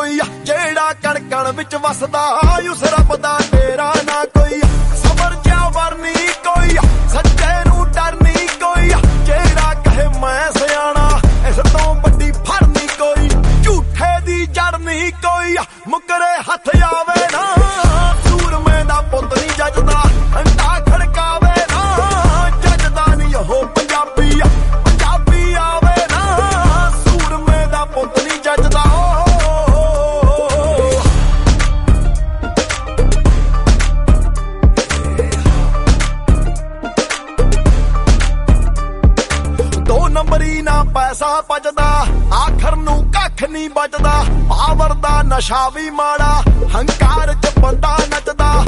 ਕੋਈ ਜਿਹੜਾ ਕਣ ਕਣ ਵਿੱਚ ਵਸਦਾ ਉਸ ਰੱਬ ਦਾ ਤੇਰਾ ਨਾ ਕੋਈ ਸਬਰ ਜਿਹਾ ਵਰਨੀ ਕੋਈ ਸੱਚੇ ਨੂੰ ਡਰਨੀ ਕੋਈ ਜਿਹੜਾ ਕਹੇ ਮੈਂ ਸਿਆਣਾ ਇਸ ਤੋਂ ਵੱਡੀ ਫੜਨੀ ਕੋਈ ਝੂਠੇ ਦੀ ਜੜਨੀ ਕੋਈ ਮੁਕਰੇ ਹੱਥ ਆਵੇ ਨਾ ਸੂਰਮੇ ਦਾ ਪੁੱਤ ਨਹੀਂ ਜੱਜਦਾ ਅੰਡਾ ਖੜਕਾਵੇ ਨਾ ਜੱਜਦਾ ਨਹੀਂ ਉਹ ਪੰਜਾਬੀ ਆਵੇ ਨਾ ਸੂਰਮੇ ਦਾ ਪੁੱਤ ਨਹੀਂ ਜੱਜਦਾ ਦੋ ਨੰਬਰੀ ਨਾ ਪੈਸਾ ਬਚਦਾ ਆਖਰ ਨੂੰ ਕੱਖ ਨਹੀਂ ਬਚਦਾ ਪਾਵਰ ਦਾ ਨਸ਼ਾ ਵੀ ਮਾੜਾ ਹੰਕਾਰ ਚ ਬੰਦਾ ਨੱਚਦਾ